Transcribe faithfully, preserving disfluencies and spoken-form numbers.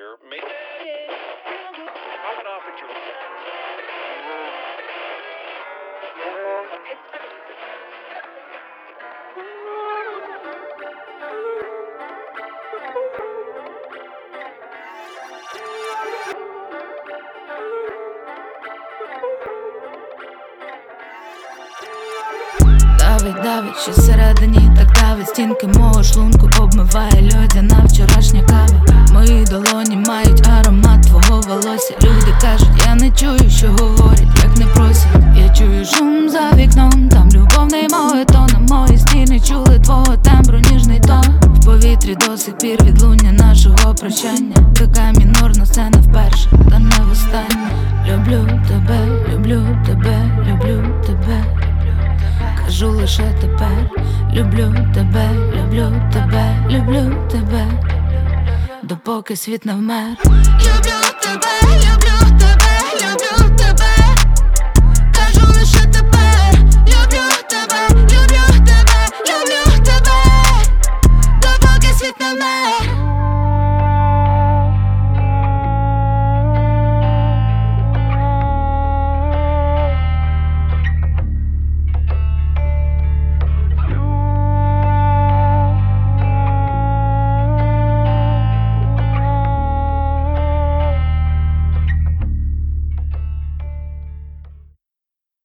here. Maybe I went off at your Давить, давить, що всередині так давить. Стінки мого шлунку обмиває льодяна вчорашня кава. Мої долоні мають аромат твого волосся. Люди кажуть, я не чую, що говорять, як не просять. Я чую шум за вікном, там любовний моветон. На мої стіни чули твого тембру ніжний тон. В повітрі до сих пір відлуння нашого прощання. Така мінорна сцена вперше, та не востаннє. Люблю тебе, люблю тебе, люблю тебе. Кажу лише тепер, люблю тебе, люблю тебе, люблю тебе, допоки світ не вмер. Люблю тебе, люблю